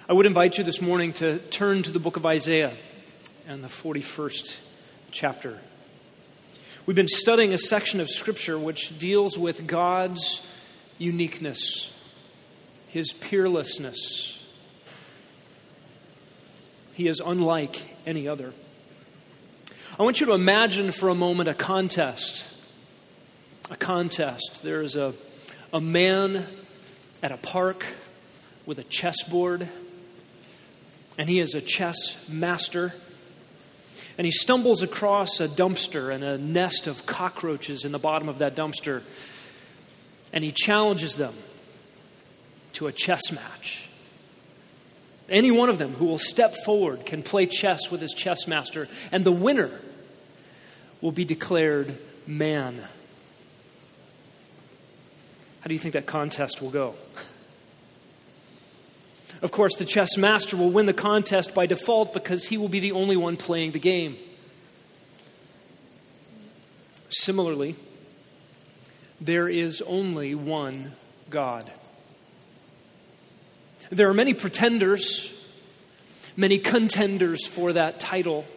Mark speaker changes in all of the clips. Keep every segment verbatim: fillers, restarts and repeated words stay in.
Speaker 1: I would invite you this morning to turn to the book of Isaiah and the forty-first chapter. We've been studying a section of Scripture which deals with God's uniqueness, His peerlessness. He is unlike any other. I want you to imagine for a moment a contest. A contest. There is a, a man at a park with a chessboard, and he is a chess master. And he stumbles across a dumpster and a nest of cockroaches in the bottom of that dumpster. And he challenges them to a chess match. Any one of them who will step forward can play chess with his chess master. And the winner will be declared man. How do you think that contest will go? Of course, the chess master will win the contest by default because he will be the only one playing the game. Similarly, there is only one God. There are many pretenders, many contenders for that title.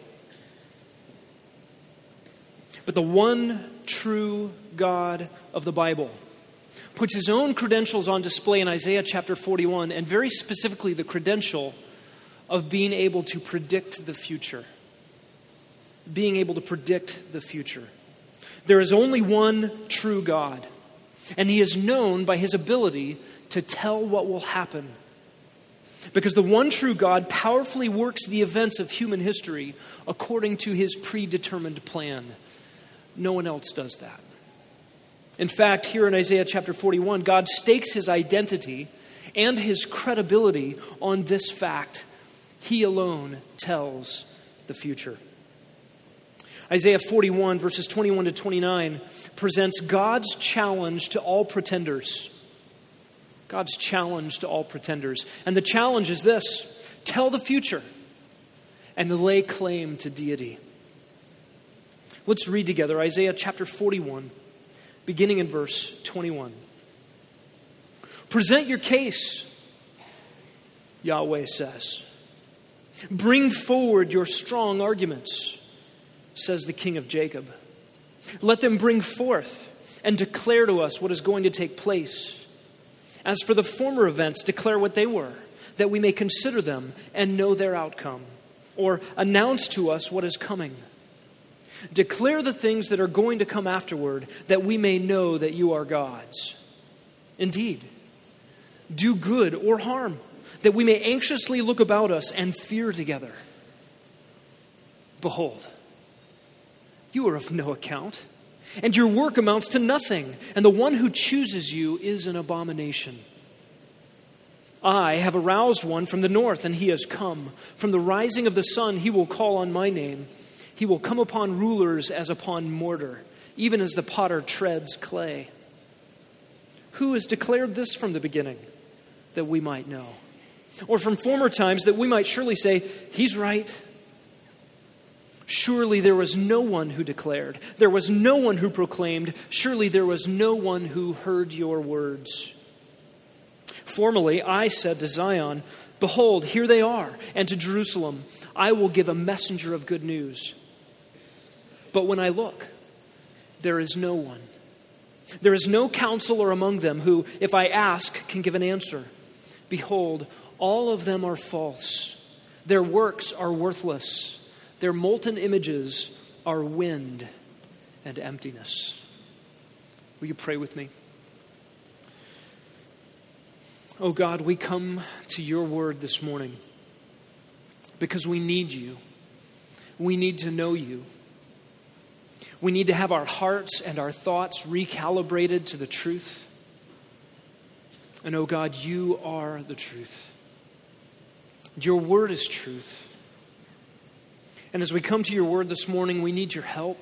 Speaker 1: But the one true God of the Bible puts his own credentials on display in Isaiah chapter forty-one, and very specifically the credential of being able to predict the future. Being able to predict the future. There is only one true God, and he is known by his ability to tell what will happen. Because the one true God powerfully works the events of human history according to his predetermined plan. No one else does that. In fact, here in Isaiah chapter forty-one, God stakes his identity and his credibility on this fact. He alone tells the future. Isaiah forty-one, verses twenty-one to twenty-nine, presents God's challenge to all pretenders. God's challenge to all pretenders. And the challenge is this: tell the future and lay claim to deity. Let's read together Isaiah chapter forty-one. Beginning in verse twenty-one. Present your case, Yahweh says. Bring forward your strong arguments, says the King of Jacob. Let them bring forth and declare to us what is going to take place. As for the former events, declare what they were, that we may consider them and know their outcome, or announce to us what is coming. Declare the things that are going to come afterward, that we may know that you are God's. Indeed, do good or harm, that we may anxiously look about us and fear together. Behold, you are of no account, and your work amounts to nothing, and the one who chooses you is an abomination. I have aroused one from the north, and he has come. From the rising of the sun, he will call on my name. He will come upon rulers as upon mortar, even as the potter treads clay. Who has declared this from the beginning, that we might know? Or from former times, that we might surely say, he's right. Surely there was no one who declared. There was no one who proclaimed. Surely there was no one who heard your words. Formerly I said to Zion, behold, here they are. And to Jerusalem, I will give a messenger of good news. But when I look, there is no one. There is no counselor among them who, if I ask, can give an answer. Behold, all of them are false. Their works are worthless. Their molten images are wind and emptiness. Will you pray with me? Oh God, we come to your word this morning because we need you. We need to know you. We need to have our hearts and our thoughts recalibrated to the truth. And oh God, you are the truth. Your word is truth. And as we come to your word this morning, we need your help.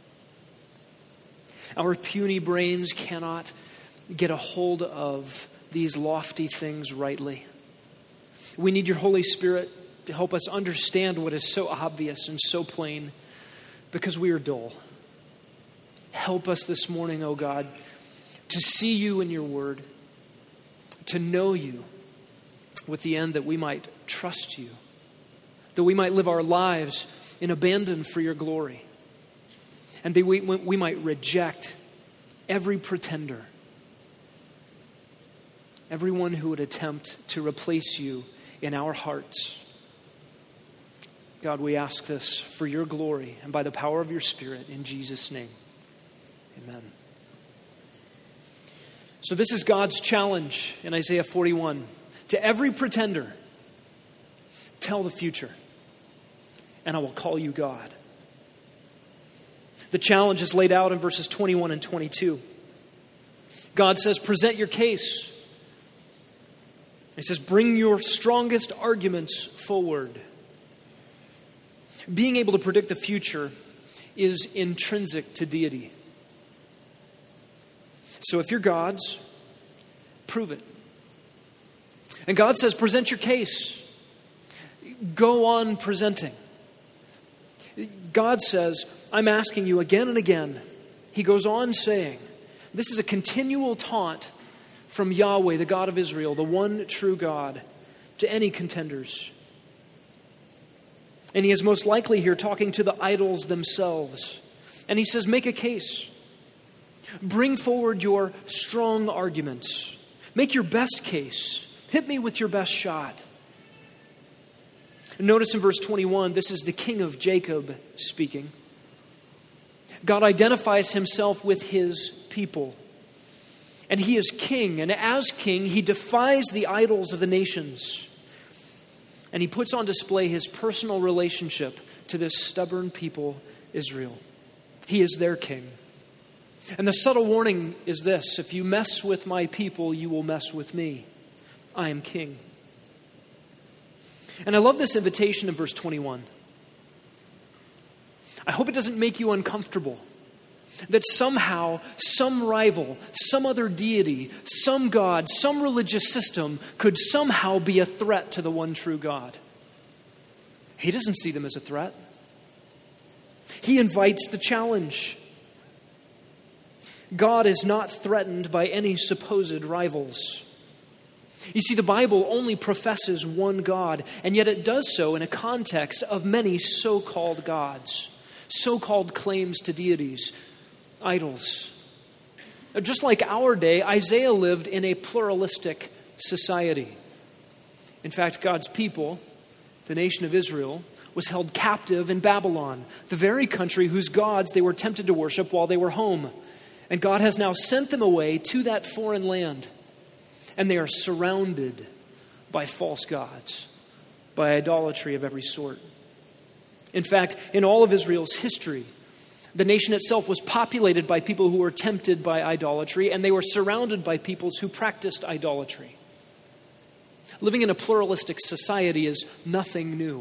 Speaker 1: Our puny brains cannot get a hold of these lofty things rightly. We need your Holy Spirit to help us understand what is so obvious and so plain, because we are dull. Help us this morning, oh God, to see you in your word, to know you, with the end that we might trust you, that we might live our lives in abandon for your glory, and that we, we might reject every pretender, everyone who would attempt to replace you in our hearts. God, we ask this for your glory and by the power of your Spirit in Jesus' name. Amen. So this is God's challenge in Isaiah forty-one. To every pretender, tell the future, and I will call you God. The challenge is laid out in verses twenty-one and twenty-two. God says, present your case. He says, bring your strongest arguments forward. Being able to predict the future is intrinsic to deity. So if you're God's, prove it. And God says, present your case. Go on presenting. God says, I'm asking you again and again. He goes on saying, this is a continual taunt from Yahweh, the God of Israel, the one true God, to any contenders. And he is most likely here talking to the idols themselves. And he says, make a case. Bring forward your strong arguments. Make your best case. Hit me with your best shot. Notice in verse twenty-one, this is the king of Jacob speaking. God identifies himself with his people. And he is king. And as king, he defies the idols of the nations. And he puts on display his personal relationship to this stubborn people, Israel. He is their king. And the subtle warning is this: if you mess with my people, you will mess with me. I am king. And I love this invitation in verse twenty-one. I hope it doesn't make you uncomfortable that somehow some rival, some other deity, some god, some religious system could somehow be a threat to the one true God. He doesn't see them as a threat. He invites the challenge. God is not threatened by any supposed rivals. You see, the Bible only professes one God, and yet it does so in a context of many so-called gods, so-called claims to deities, idols. Just like our day, Isaiah lived in a pluralistic society. In fact, God's people, the nation of Israel, was held captive in Babylon, the very country whose gods they were tempted to worship while they were home. And God has now sent them away to that foreign land. And they are surrounded by false gods, by idolatry of every sort. In fact, in all of Israel's history, the nation itself was populated by people who were tempted by idolatry, and they were surrounded by peoples who practiced idolatry. Living in a pluralistic society is nothing new.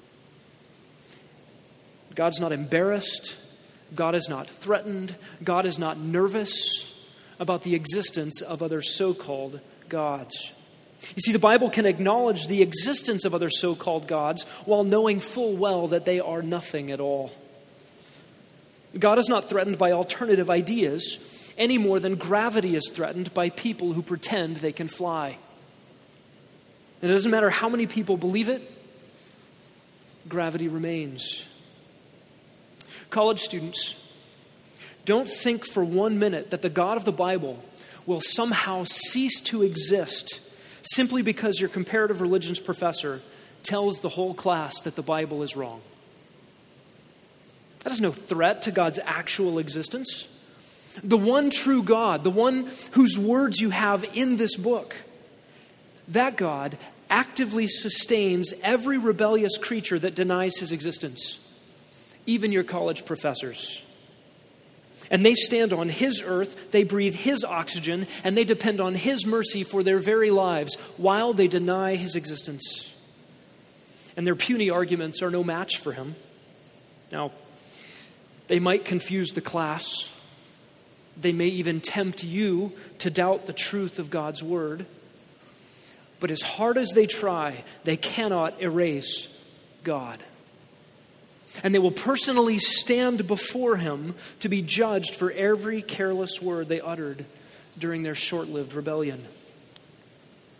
Speaker 1: God's not embarrassed. God is not threatened. God is not nervous about the existence of other so-called gods. You see, the Bible can acknowledge the existence of other so-called gods while knowing full well that they are nothing at all. God is not threatened by alternative ideas any more than gravity is threatened by people who pretend they can fly. And it doesn't matter how many people believe it, gravity remains. College students, don't think for one minute that the God of the Bible will somehow cease to exist simply because your comparative religions professor tells the whole class that the Bible is wrong. That is no threat to God's actual existence. The one true God, the one whose words you have in this book, that God actively sustains every rebellious creature that denies his existence, even your college professors. And they stand on his earth, they breathe his oxygen, and they depend on his mercy for their very lives while they deny his existence. And their puny arguments are no match for him. Now, they might confuse the class. They may even tempt you to doubt the truth of God's word. But as hard as they try, they cannot erase God. And they will personally stand before him to be judged for every careless word they uttered during their short-lived rebellion.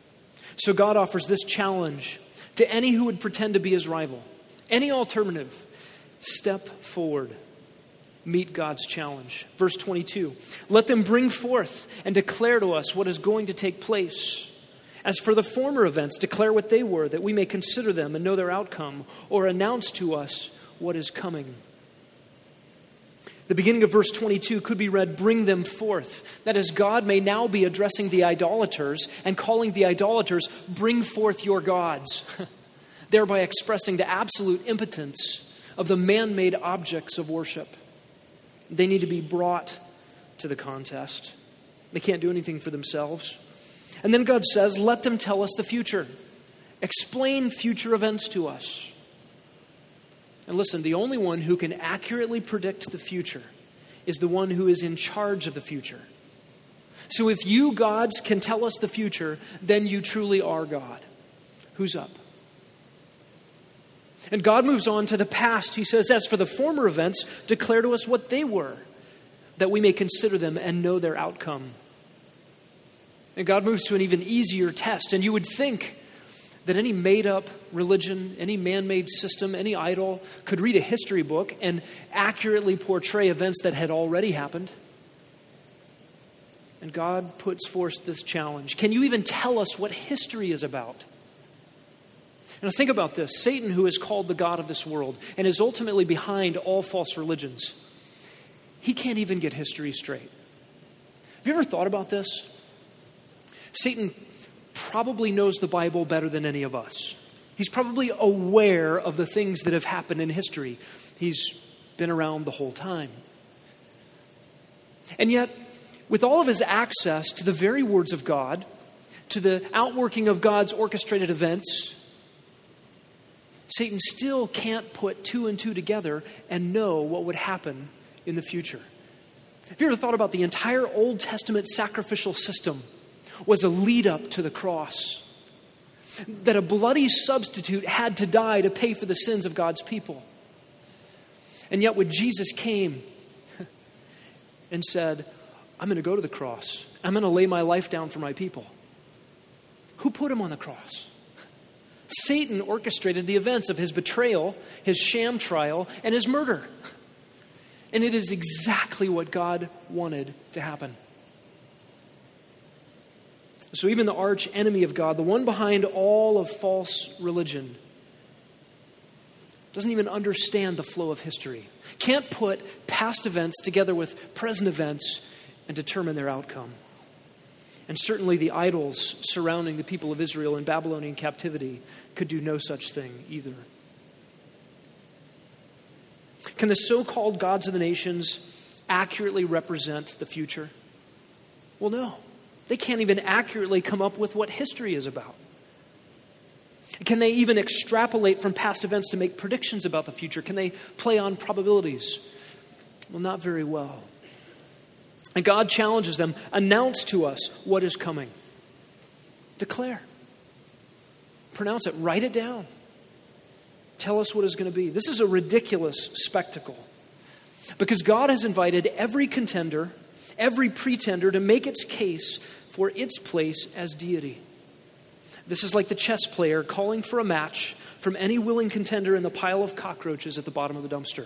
Speaker 1: So God offers this challenge to any who would pretend to be his rival. Any alternative, step forward. Meet God's challenge. Verse twenty-two, let them bring forth and declare to us what is going to take place. As for the former events, declare what they were, that we may consider them and know their outcome, or announce to us what is coming. The beginning of verse twenty-two could be read, bring them forth. That is, God may now be addressing the idolaters and calling the idolaters, bring forth your gods, thereby expressing the absolute impotence of the man-made objects of worship. They need to be brought to the contest. They can't do anything for themselves. And then God says, let them tell us the future. Explain future events to us. And listen, the only one who can accurately predict the future is the one who is in charge of the future. So if you, gods, can tell us the future, then you truly are God. Who's up? And God moves on to the past. He says, as for the former events, declare to us what they were, that we may consider them and know their outcome. And God moves to an even easier test. And you would think that any made-up religion, any man-made system, any idol could read a history book and accurately portray events that had already happened. And God puts forth this challenge. Can you even tell us what history is about? Now think about this. Satan, who is called the god of this world and is ultimately behind all false religions, he can't even get history straight. Have you ever thought about this? Satan probably knows the Bible better than any of us. He's probably aware of the things that have happened in history. He's been around the whole time. And yet, with all of his access to the very words of God, to the outworking of God's orchestrated events, Satan still can't put two and two together and know what would happen in the future. Have you ever thought about the entire Old Testament sacrificial system was a lead up to the cross? That a bloody substitute had to die to pay for the sins of God's people. And yet when Jesus came and said, I'm going to go to the cross. I'm going to lay my life down for my people. Who put him on the cross? Satan orchestrated the events of his betrayal, his sham trial, and his murder. And it is exactly what God wanted to happen. So even the arch enemy of God, the one behind all of false religion, doesn't even understand the flow of history. Can't put past events together with present events and determine their outcome. And certainly the idols surrounding the people of Israel in Babylonian captivity could do no such thing either. Can the so-called gods of the nations accurately represent the future? Well, no. They can't even accurately come up with what history is about. Can they even extrapolate from past events to make predictions about the future? Can they play on probabilities? Well, not very well. And God challenges them, announce to us what is coming. Declare. Pronounce it. Write it down. Tell us what is going to be. This is a ridiculous spectacle. Because God has invited every contender, every pretender to make its case for its place as deity. This is like the chess player calling for a match from any willing contender in the pile of cockroaches at the bottom of the dumpster.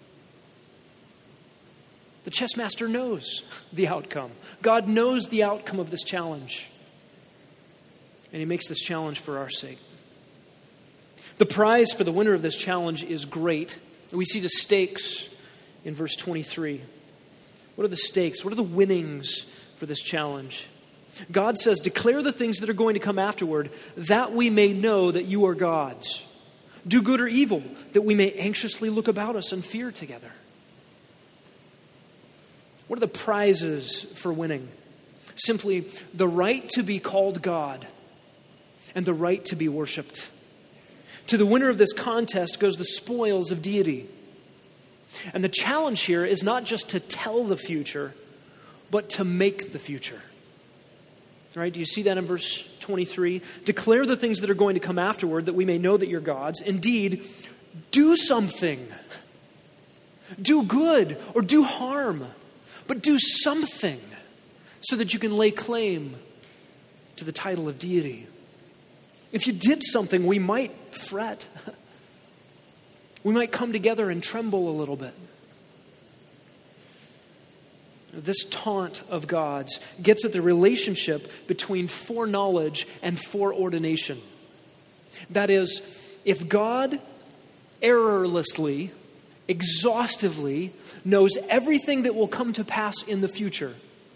Speaker 1: The chess master knows the outcome. God knows the outcome of this challenge. And he makes this challenge for our sake. The prize for the winner of this challenge is great. We see the stakes in verse twenty-three. What are the stakes? What are the winnings for this challenge? God says, declare the things that are going to come afterward, that we may know that you are gods. Do good or evil, that we may anxiously look about us and fear together. What are the prizes for winning? Simply the right to be called God and the right to be worshipped. To the winner of this contest goes the spoils of deity. And the challenge here is not just to tell the future, but to make the future. All right, do you see that in verse twenty-three? Declare the things that are going to come afterward, that we may know that you're gods. Indeed, do something. Do good or do harm, but do something so that you can lay claim to the title of deity. If you did something, we might fret. We might come together and tremble a little bit. This taunt of God's gets at the relationship between foreknowledge and foreordination. That is, if God errorlessly, exhaustively knows everything that will come to pass in the future,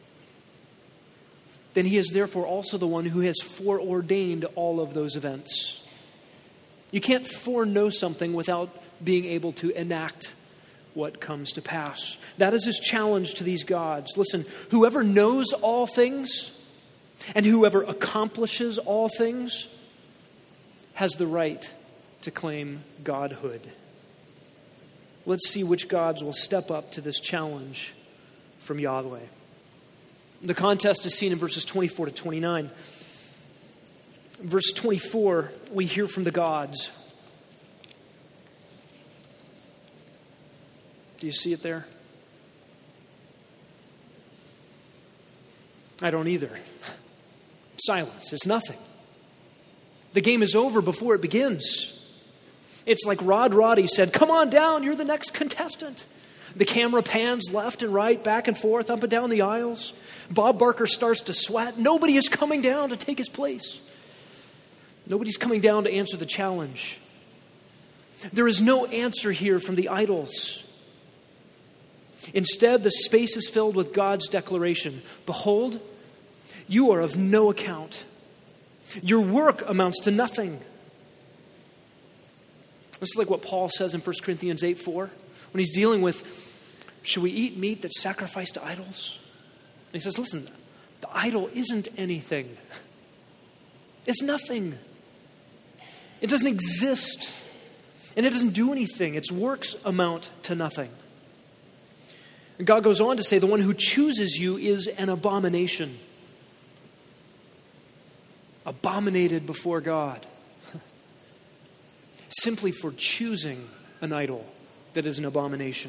Speaker 1: then he is therefore also the one who has foreordained all of those events. You can't foreknow something without being able to enact what comes to pass. That is his challenge to these gods. Listen, whoever knows all things and whoever accomplishes all things has the right to claim godhood. Let's see which gods will step up to this challenge from Yahweh. The contest is seen in verses twenty-four to twenty-nine. Verse twenty-four, we hear from the gods. Do you see it there? I don't either. Silence. It's nothing. The game is over before it begins. It's like Rod Roddy said, "Come on down, you're the next contestant." The camera pans left and right, back and forth, up and down the aisles. Bob Barker starts to sweat. Nobody is coming down to take his place. Nobody's coming down to answer the challenge. There is no answer here from the idols. Instead, the space is filled with God's declaration. Behold, you are of no account. Your work amounts to nothing. This is like what Paul says in First Corinthians eight four, when he's dealing with, should we eat meat that's sacrificed to idols? And he says, listen, the idol isn't anything. It's nothing. It doesn't exist. And it doesn't do anything. Its works amount to nothing. And God goes on to say, the one who chooses you is an abomination. Abominated before God. Simply for choosing an idol that is an abomination.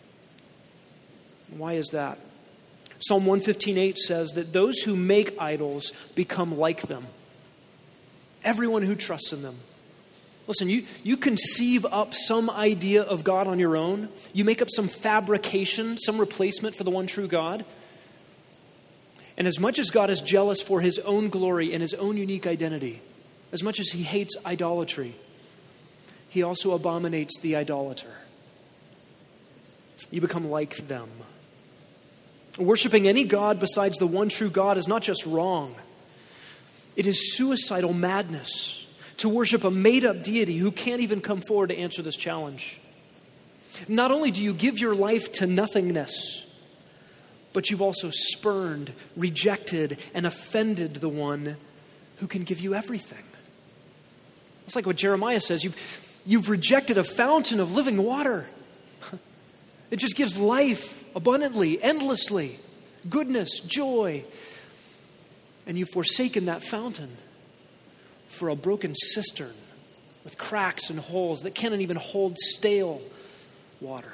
Speaker 1: Why is that? Psalm one fifteen eight says that those who make idols become like them. Everyone who trusts in them. Listen, you, you conceive up some idea of God on your own. You make up some fabrication, some replacement for the one true God. And as much as God is jealous for his own glory and his own unique identity, as much as he hates idolatry, he also abominates the idolater. You become like them. Worshipping any god besides the one true God is not just wrong. It is suicidal madness to worship a made-up deity who can't even come forward to answer this challenge. Not only do you give your life to nothingness, but you've also spurned, rejected, and offended the one who can give you everything. It's like what Jeremiah says. You've, you've rejected a fountain of living water. It just gives life abundantly, endlessly, goodness, joy. And you've forsaken that fountain for a broken cistern with cracks and holes that can't even hold stale water.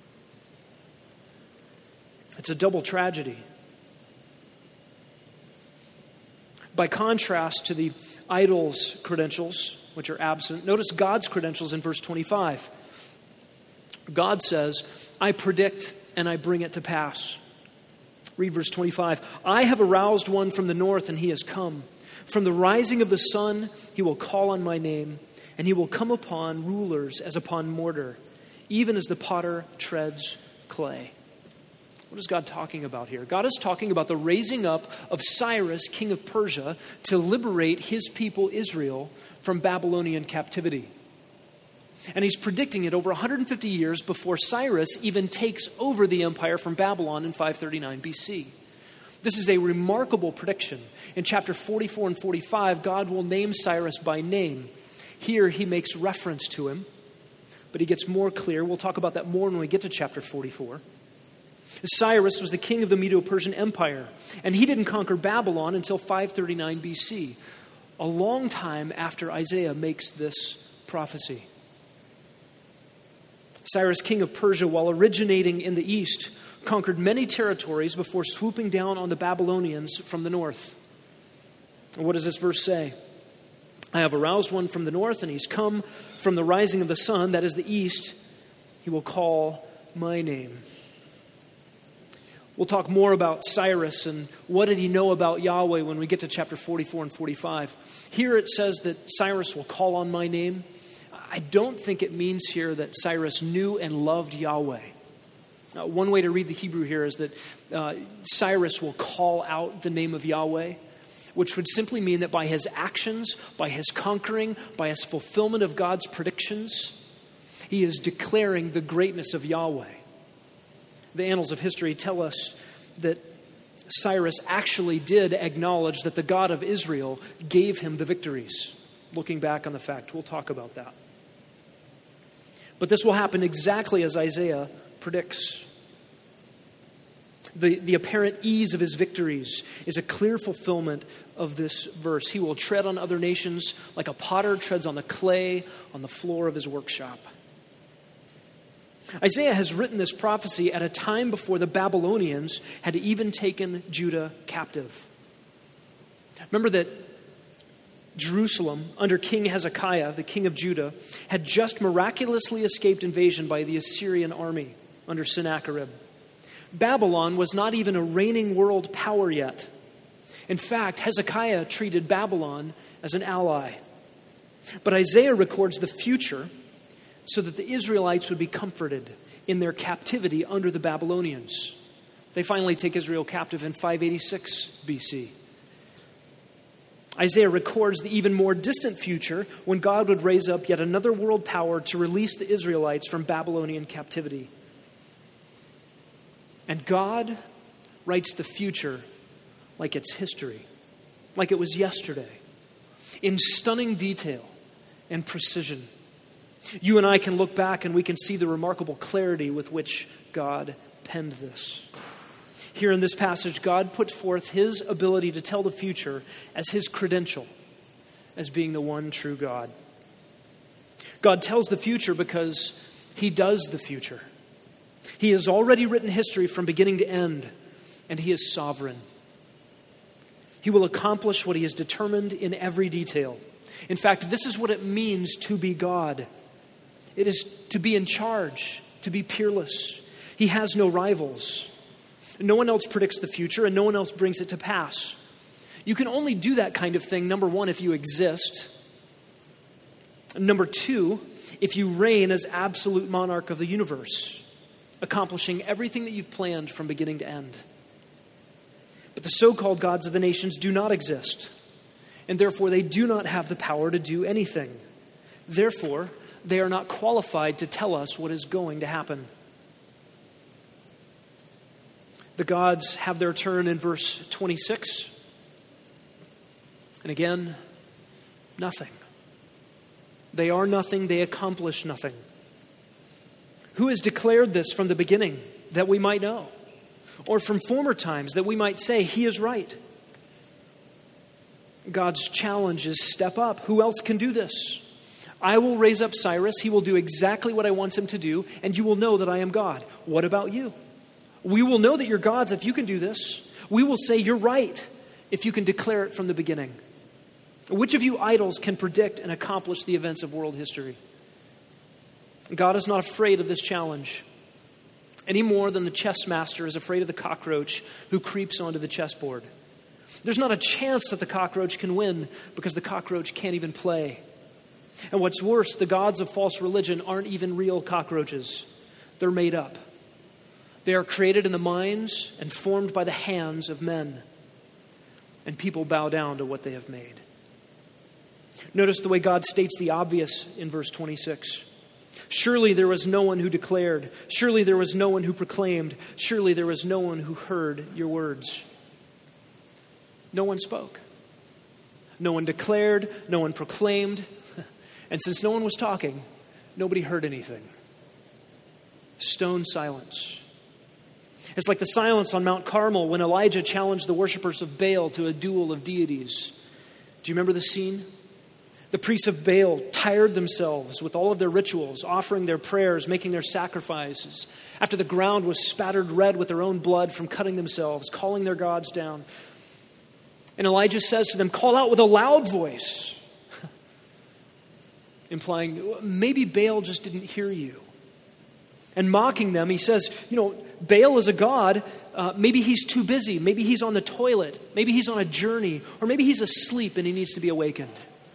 Speaker 1: It's a double tragedy. By contrast to the idol's credentials, which are absent, notice God's credentials in verse twenty-five. God says, I predict and I bring it to pass. Read verse twenty-five. I have aroused one from the north and he has come. From the rising of the sun, he will call on my name, and he will come upon rulers as upon mortar, even as the potter treads clay. What is God talking about here? God is talking about the raising up of Cyrus, king of Persia, to liberate his people Israel from Babylonian captivity. And he's predicting it over one hundred fifty years before Cyrus even takes over the empire from Babylon in five thirty-nine B C. This is a remarkable prediction. In chapter forty-four and forty-five, God will name Cyrus by name. Here he makes reference to him, but he gets more clear. We'll talk about that more when we get to chapter forty-four. Cyrus was the king of the Medo-Persian Empire, and he didn't conquer Babylon until five thirty-nine B C, a long time after Isaiah makes this prophecy. Cyrus, king of Persia, while originating in the east, conquered many territories before swooping down on the Babylonians from the north. And what does this verse say? I have aroused one from the north, and he's come from the rising of the sun, that is the east. He will call my name. We'll talk more about Cyrus and what did he know about Yahweh when we get to chapter forty-four and forty-five. Here it says that Cyrus will call on my name. I don't think it means here that Cyrus knew and loved Yahweh. Uh, one way to read the Hebrew here is that uh, Cyrus will call out the name of Yahweh, which would simply mean that by his actions, by his conquering, by his fulfillment of God's predictions, he is declaring the greatness of Yahweh. The annals of history tell us that Cyrus actually did acknowledge that the God of Israel gave him the victories. Looking back on the fact, we'll talk about that. But this will happen exactly as Isaiah predicts. The, the apparent ease of his victories is a clear fulfillment of this verse. He will tread on other nations like a potter treads on the clay on the floor of his workshop. Isaiah has written this prophecy at a time before the Babylonians had even taken Judah captive. Remember that Jerusalem, under King Hezekiah, the king of Judah, had just miraculously escaped invasion by the Assyrian army under Sennacherib. Babylon was not even a reigning world power yet. In fact, Hezekiah treated Babylon as an ally. But Isaiah records the future so that the Israelites would be comforted in their captivity under the Babylonians. They finally take Israel captive in five eighty-six B C. Isaiah records the even more distant future when God would raise up yet another world power to release the Israelites from Babylonian captivity. And God writes the future like it's history, like it was yesterday, in stunning detail and precision. You and I can look back and we can see the remarkable clarity with which God penned this. Here in this passage, God put forth his ability to tell the future as his credential as being the one true God. God tells the future because he does the future. He has already written history from beginning to end, and he is sovereign. He will accomplish what he has determined in every detail. In fact, this is what it means to be God. It is to be in charge, to be peerless. He has no rivals. No one else predicts the future, and no one else brings it to pass. You can only do that kind of thing, number one, if you exist. Number two, if you reign as absolute monarch of the universe, accomplishing everything that you've planned from beginning to end. But the so-called gods of the nations do not exist, and therefore they do not have the power to do anything. Therefore, they are not qualified to tell us what is going to happen. The gods have their turn in verse twenty-six. And again, nothing. They are nothing, they accomplish nothing. Who has declared this from the beginning, that we might know? Or from former times, that we might say, he is right? God's challenge is step up. Who else can do this? I will raise up Cyrus. He will do exactly what I want him to do, and you will know that I am God. What about you? We will know that you're gods if you can do this. We will say you're right if you can declare it from the beginning. Which of you idols can predict and accomplish the events of world history? God is not afraid of this challenge any more than the chess master is afraid of the cockroach who creeps onto the chessboard. There's not a chance that the cockroach can win because the cockroach can't even play. And what's worse, the gods of false religion aren't even real cockroaches. They're made up. They are created in the minds and formed by the hands of men. And people bow down to what they have made. Notice the way God states the obvious in verse twenty-six. Surely there was no one who declared. Surely there was no one who proclaimed. Surely there was no one who heard your words. No one spoke. No one declared. No one proclaimed. And since no one was talking, nobody heard anything. Stone silence. It's like the silence on Mount Carmel when Elijah challenged the worshipers of Baal to a duel of deities. Do you remember the scene? The priests of Baal tired themselves with all of their rituals, offering their prayers, making their sacrifices. After the ground was spattered red with their own blood from cutting themselves, calling their gods down. And Elijah says to them, call out with a loud voice. implying maybe Baal just didn't hear you. And mocking them, he says, you know, Baal is a god. Uh, maybe he's too busy. Maybe he's on the toilet. Maybe he's on a journey. Or maybe he's asleep and he needs to be awakened.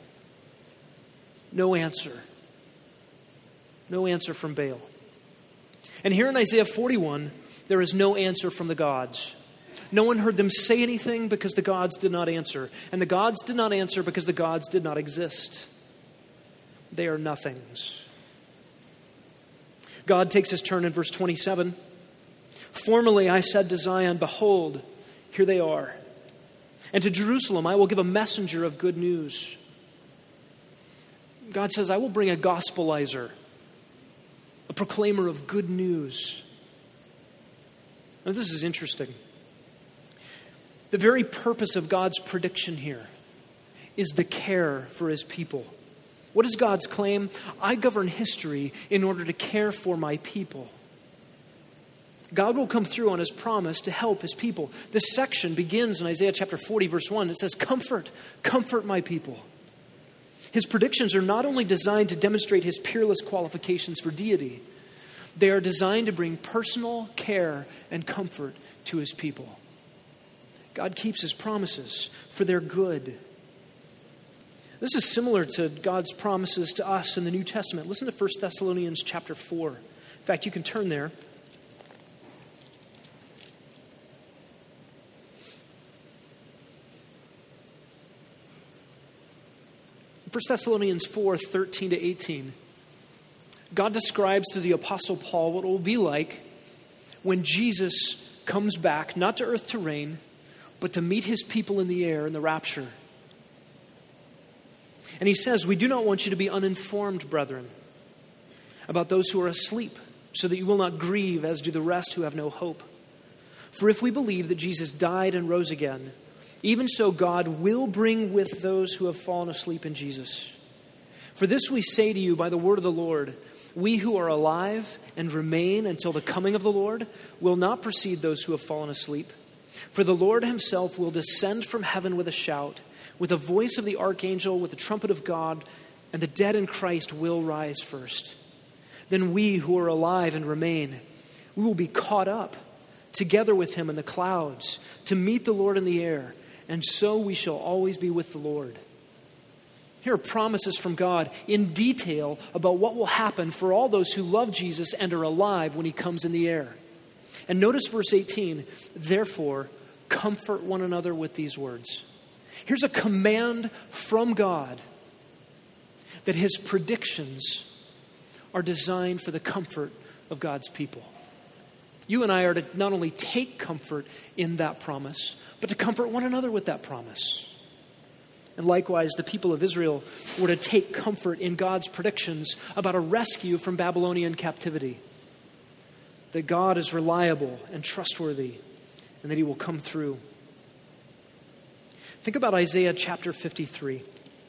Speaker 1: No answer. No answer from Baal. And here in Isaiah forty-one, there is no answer from the gods. No one heard them say anything because the gods did not answer. And the gods did not answer because the gods did not exist. They are nothings. God takes his turn in verse twenty-seven. Formerly I said to Zion, behold, here they are. And to Jerusalem I will give a messenger of good news. God says, I will bring a gospelizer, a proclaimer of good news. Now this is interesting. The very purpose of God's prediction here is the care for his people. What is God's claim? I govern history in order to care for my people. God will come through on his promise to help his people. This section begins in Isaiah chapter forty, verse one. It says, comfort, comfort my people. His predictions are not only designed to demonstrate his peerless qualifications for deity, they are designed to bring personal care and comfort to his people. God keeps his promises for their good. This is similar to God's promises to us in the New Testament. Listen to First Thessalonians chapter four. In fact, you can turn there. First Thessalonians four, thirteen to eighteen. God describes to the Apostle Paul what it will be like when Jesus comes back, not to earth to reign, but to meet his people in the air in the rapture. And he says, we do not want you to be uninformed, brethren, about those who are asleep, so that you will not grieve as do the rest who have no hope. For if we believe that Jesus died and rose again, even so God will bring with those who have fallen asleep in Jesus. For this we say to you by the word of the Lord, we who are alive and remain until the coming of the Lord will not precede those who have fallen asleep. For the Lord himself will descend from heaven with a shout, with the voice of the archangel, with the trumpet of God, and the dead in Christ will rise first. Then we who are alive and remain, we will be caught up together with him in the clouds to meet the Lord in the air, and so we shall always be with the Lord. Here are promises from God in detail about what will happen for all those who love Jesus and are alive when he comes in the air. And notice verse eighteen, therefore, comfort one another with these words. Here's a command from God that his predictions are designed for the comfort of God's people. You and I are to not only take comfort in that promise, but to comfort one another with that promise. And likewise, the people of Israel were to take comfort in God's predictions about a rescue from Babylonian captivity. That God is reliable and trustworthy, and that he will come through. Think about Isaiah chapter fifty-three.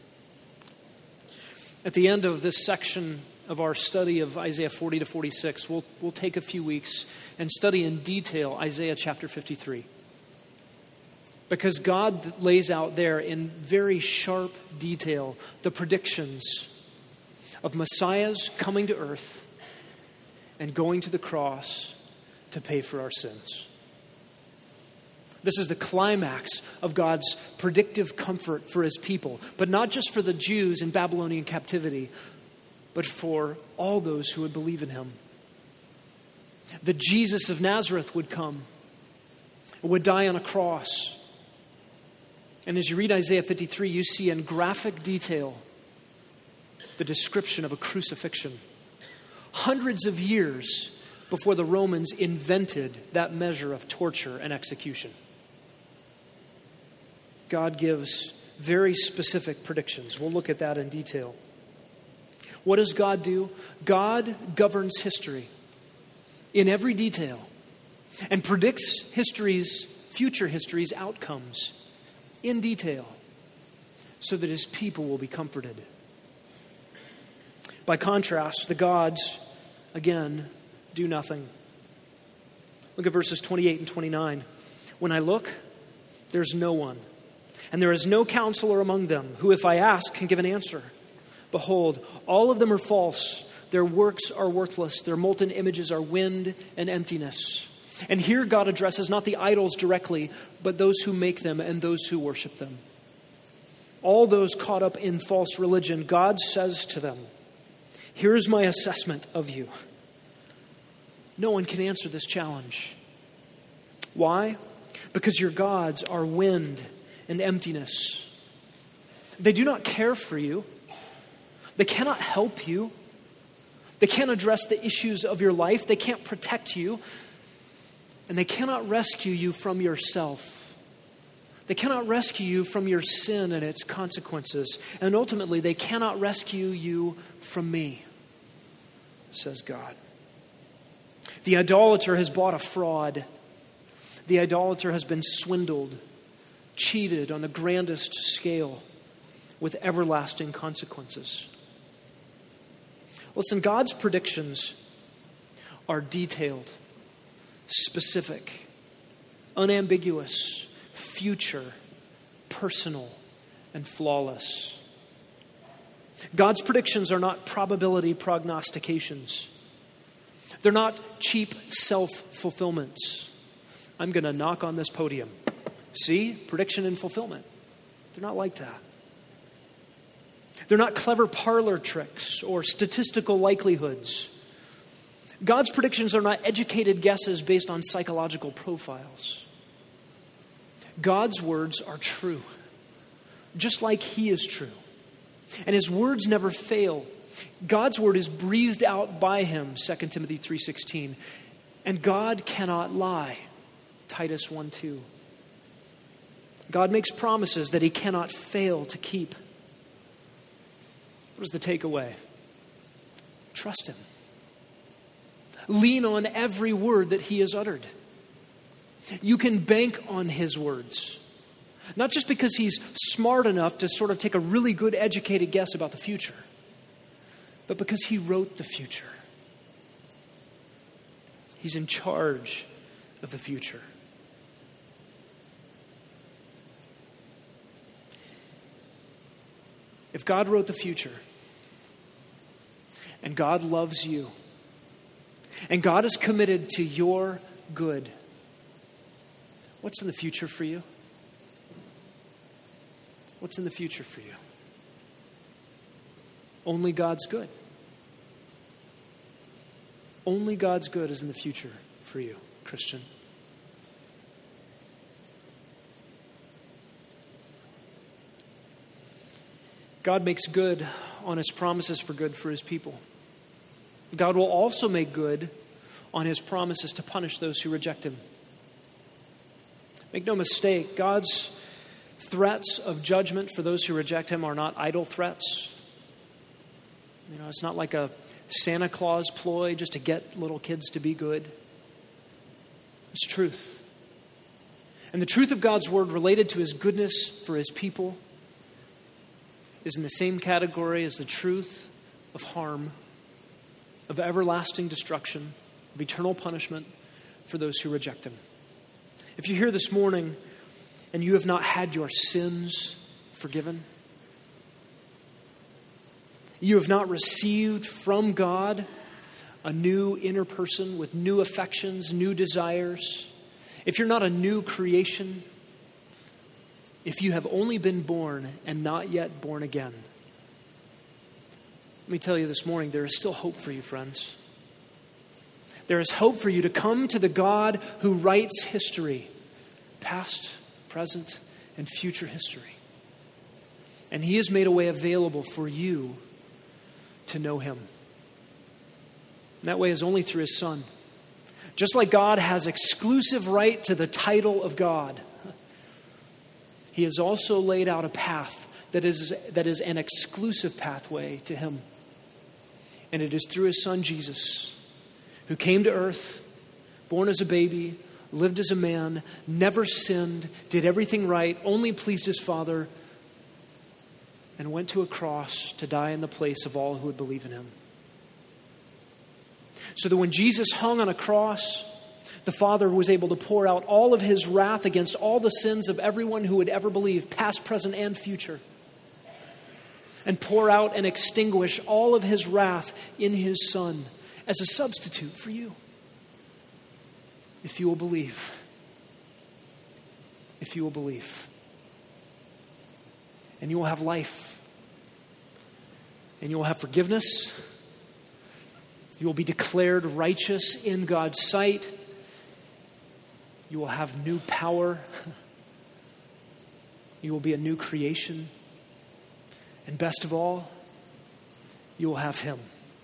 Speaker 1: At the end of this section of our study of Isaiah forty to forty-six, we'll, we'll take a few weeks and study in detail Isaiah chapter fifty-three. Because God lays out there in very sharp detail the predictions of Messiah's coming to earth and going to the cross to pay for our sins. This is the climax of God's predictive comfort for his people, but not just for the Jews in Babylonian captivity, but for all those who would believe in him. The Jesus of Nazareth would come, would die on a cross. And as you read Isaiah fifty-three, you see in graphic detail the description of a crucifixion. Hundreds of years before the Romans invented that measure of torture and execution. God gives very specific predictions. We'll look at that in detail. What does God do? God governs history in every detail and predicts history's, future history's outcomes in detail so that his people will be comforted. By contrast, the gods, again, do nothing. Look at verses twenty-eight and twenty-nine. When I look, there's no one, and there is no counselor among them who, if I ask, can give an answer. Behold, all of them are false. Their works are worthless. Their molten images are wind and emptiness. And here God addresses not the idols directly, but those who make them and those who worship them. All those caught up in false religion, God says to them, here's my assessment of you. No one can answer this challenge. Why? Because your gods are wind and emptiness. They do not care for you. They cannot help you. They can't address the issues of your life. They can't protect you. And they cannot rescue you from yourself. They cannot rescue you from your sin and its consequences. And ultimately, they cannot rescue you from me, says God. The idolater has bought a fraud. The idolater has been swindled, cheated on the grandest scale with everlasting consequences. Listen, God's predictions are detailed, specific, unambiguous, future, personal, and flawless. God's predictions are not probability prognostications. They're not cheap self-fulfillments. I'm going to knock on this podium. See? Prediction and fulfillment. They're not like that. They're not clever parlor tricks or statistical likelihoods. God's predictions are not educated guesses based on psychological profiles. God's words are true, just like He is true. And His words never fail. God's word is breathed out by Him, Second Timothy three sixteen. And God cannot lie, Titus one two. God makes promises that He cannot fail to keep. What is the takeaway? Trust Him. Lean on every word that He has uttered. You can bank on His words. Not just because He's smart enough to sort of take a really good educated guess about the future, but because He wrote the future. He's in charge of the future. If God wrote the future, and God loves you, and God is committed to your good, what's in the future for you? What's in the future for you? Only God's good. Only God's good is in the future for you, Christian. God makes good on His promises for good for His people. God will also make good on His promises to punish those who reject Him. Make no mistake, God's threats of judgment for those who reject Him are not idle threats. You know, it's not like a Santa Claus ploy just to get little kids to be good. It's truth. And the truth of God's word related to His goodness for His people is in the same category as the truth of harm, of everlasting destruction, of eternal punishment for those who reject Him. If you're here this morning and you have not had your sins forgiven, you have not received from God a new inner person with new affections, new desires, if you're not a new creation, if you have only been born and not yet born again, let me tell you this morning, there is still hope for you, friends. There is hope for you to come to the God who writes history, past, present, and future history. And He has made a way available for you to know Him. And that way is only through His Son. Just like God has exclusive right to the title of God, He has also laid out a path that is, that is an exclusive pathway to Him. And it is through His Son, Jesus, who came to earth, born as a baby, lived as a man, never sinned, did everything right, only pleased His Father, and went to a cross to die in the place of all who would believe in Him. So that when Jesus hung on a cross, the Father was able to pour out all of His wrath against all the sins of everyone who would ever believe, past, present, and future. and pour out and extinguish all of his wrath in his Son as a substitute for you. If you will believe. If you will believe. And you will have life. And you will have forgiveness. You will be declared righteous in God's sight. You will have new power. You will be a new creation. And best of all, you will have him.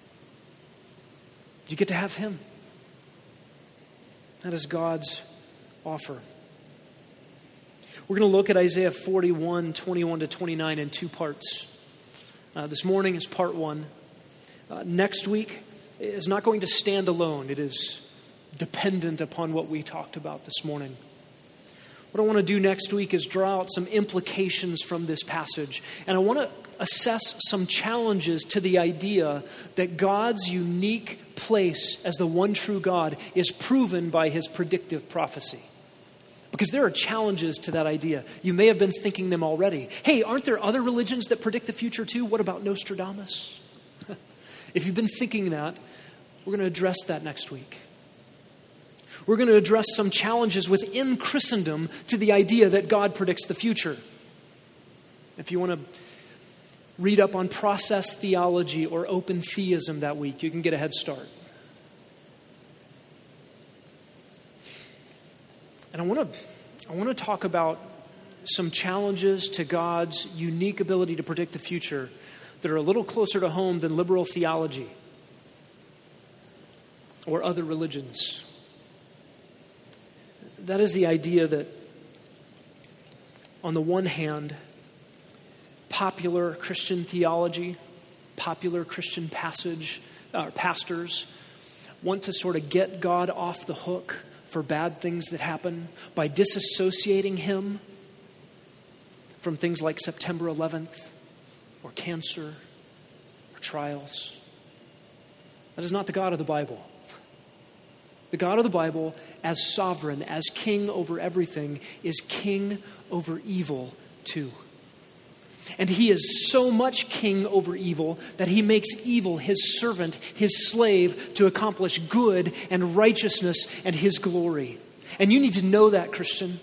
Speaker 1: You get to have him. That is God's offer. We're going to look at Isaiah forty-one, twenty-one to twenty-nine in two parts. Uh, this morning is part one. Uh, next week is not going to stand alone. It is dependent upon what we talked about this morning. What I want to do next week is draw out some implications from this passage. And I want to assess some challenges to the idea that God's unique place as the one true God is proven by his predictive prophecy. Because there are challenges to that idea. You may have been thinking them already. Hey, aren't there other religions that predict the future too? What about Nostradamus? If you've been thinking that, we're going to address that next week. We're going to address some challenges within Christendom to the idea that God predicts the future. If you want to read up on process theology or open theism that week, you can get a head start. And I want to I want to talk about some challenges to God's unique ability to predict the future that are a little closer to home than liberal theology or other religions. That is the idea that, on the one hand, popular Christian theology, popular Christian passage, uh, pastors want to sort of get God off the hook for bad things that happen by disassociating him from things like September eleventh or cancer or trials. That is not the God of the Bible. The God of the Bible, as sovereign, as king over everything, is king over evil too. And he is so much king over evil that he makes evil his servant, his slave, to accomplish good and righteousness and his glory. And you need to know that, Christian.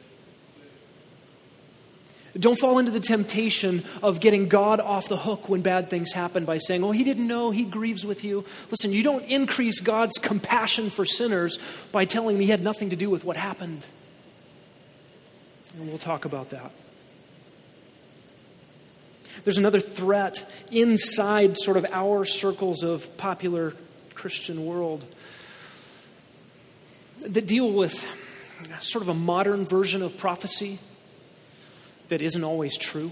Speaker 1: Don't fall into the temptation of getting God off the hook when bad things happen by saying, oh, he didn't know, he grieves with you. Listen, you don't increase God's compassion for sinners by telling him he had nothing to do with what happened. And we'll talk about that. There's another threat inside sort of our circles of popular Christian world that deal with sort of a modern version of prophecy that isn't always true.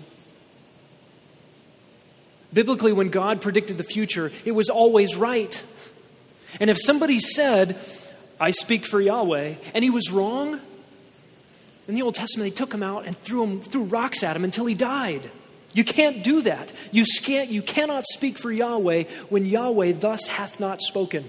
Speaker 1: Biblically, when God predicted the future, it was always right. And if somebody said, I speak for Yahweh, and he was wrong, in the Old Testament, they took him out and threw him, threw rocks at him until he died. You can't do that. You can't, you cannot speak for Yahweh when Yahweh thus hath not spoken.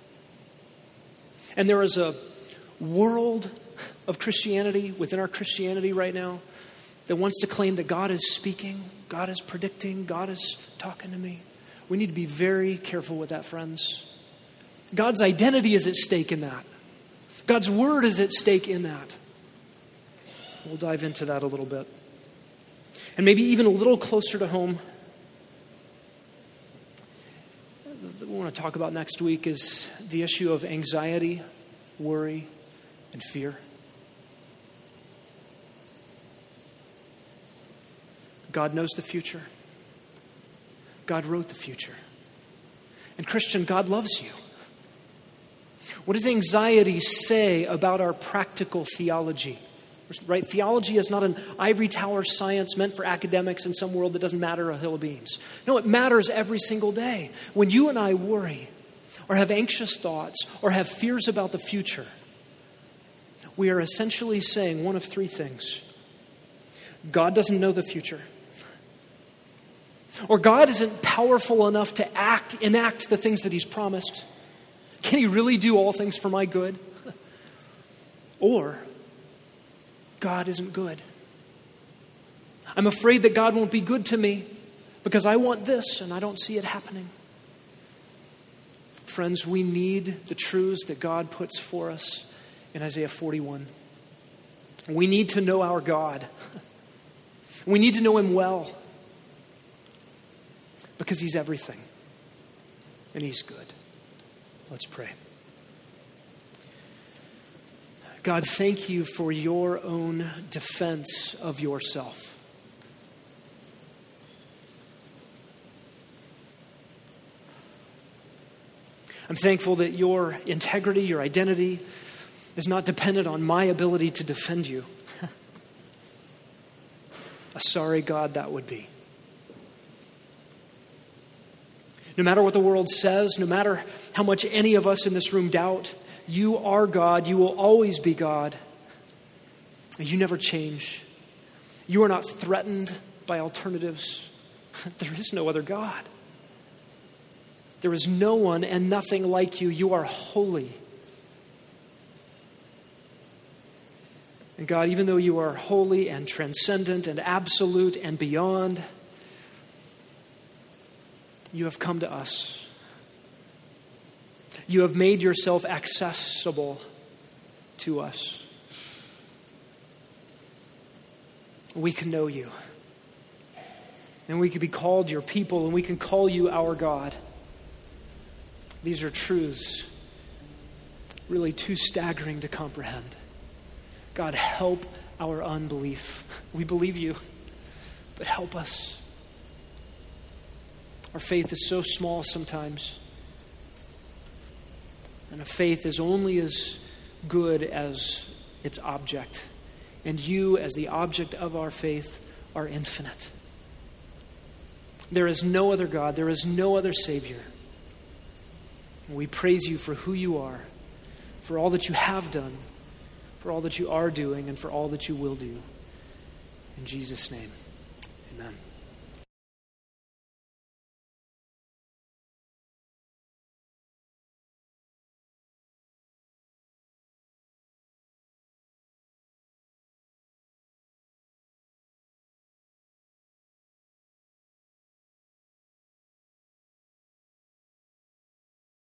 Speaker 1: And there is a world of Christianity within our Christianity right now that wants to claim that God is speaking, God is predicting, God is talking to me. We need to be very careful with that, friends. God's identity is at stake in that. God's word is at stake in that. We'll dive into that a little bit. And maybe even a little closer to home, what we want to talk about next week is the issue of anxiety, worry, and fear. God knows the future. God wrote the future. And Christian, God loves you. What does anxiety say about our practical theology? Right? Theology is not an ivory tower science meant for academics in some world that doesn't matter a hill of beans. No, it matters every single day. When you and I worry or have anxious thoughts or have fears about the future, we are essentially saying one of three things. God doesn't know the future. Or God isn't powerful enough to act, enact the things that he's promised. Can he really do all things for my good? Or God isn't good. I'm afraid that God won't be good to me because I want this and I don't see it happening. Friends, we need the truths that God puts for us in Isaiah forty-one. We need to know our God. We need to know him well because he's everything and he's good. Let's pray. God, thank you for your own defense of yourself. I'm thankful that your integrity, your identity, is not dependent on my ability to defend you. A sorry God that would be. No matter what the world says, no matter how much any of us in this room doubt, you are God. You will always be God. You never change. You are not threatened by alternatives. There is no other God. There is no one and nothing like you. You are holy. And God, even though you are holy and transcendent and absolute and beyond, you have come to us. You have made yourself accessible to us. We can know you. And we can be called your people, and we can call you our God. These are truths really too staggering to comprehend. God, help our unbelief. We believe you, but help us. Our faith is so small sometimes. And a faith is only as good as its object. And you, as the object of our faith, are infinite. There is no other God. There is no other Savior. And we praise you for who you are, for all that you have done, for all that you are doing, and for all that you will do. In Jesus' name, amen.